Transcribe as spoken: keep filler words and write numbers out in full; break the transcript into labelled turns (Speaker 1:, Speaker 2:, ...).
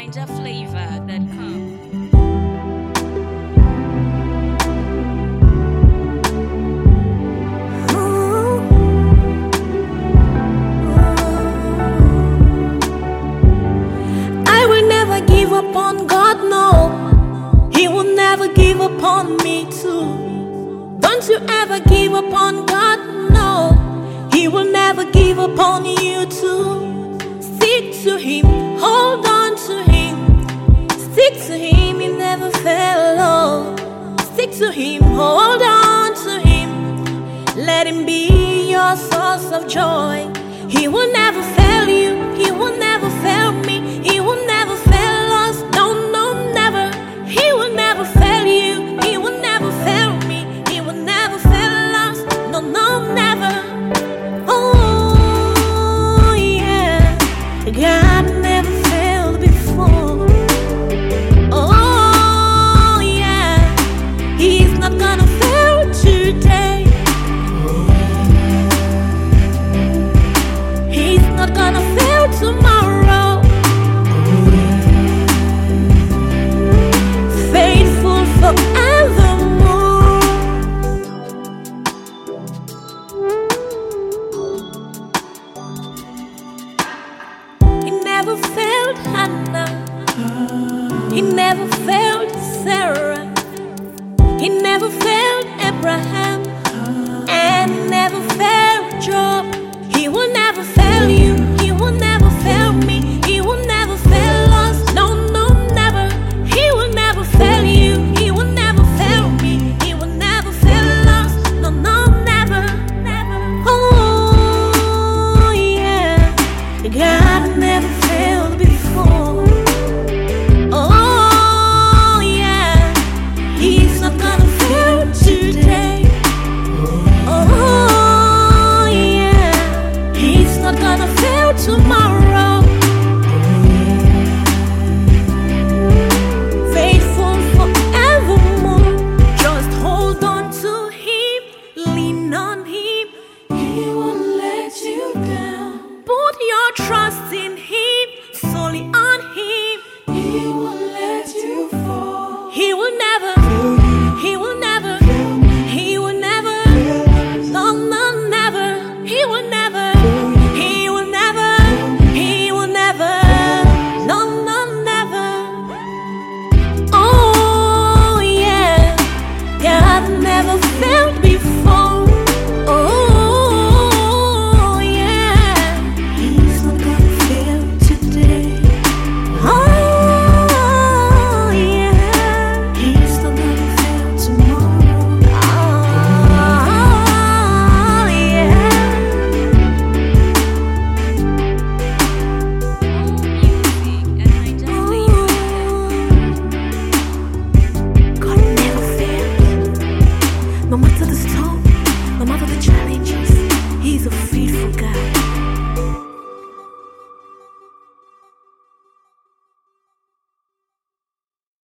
Speaker 1: ninja flavor dot com.
Speaker 2: I will never give up on God, no. He will never give up on me too. Don't you ever give up on God, no. He will never give up on you too. Stick to Him, hold on to Him. Stick to Him, He never fail, oh. Stick to Him, hold on to Him. Let Him be your source of joy. He will never fail you, He will never fail me. He will never fail us, no, no, never. He will never fail you, He will never fail me. He will never fail us, no, no, never. Oh, yeah, God never failed before. Oh, yeah, He's not gonna fail today. He's not gonna fail tomorrow. Faithful forevermore. He never failed Hannah. He never failed Sarah. He never failed Abraham. And never failed Job. He will never fail you. He will never fail me. He will never fail us. No, no, never. He will never fail you. He will never fail me. He will never fail us. No, no, never, never. Oh, yeah. God never failed before. Oh, yeah. He's not gonna fail today. Oh, yeah. He's not gonna fail tomorrow. Faithful forevermore. Just hold on to Him, lean on Him. He won't let you down. Put your trust in Him, solely on Him. He won't let you fall. He will never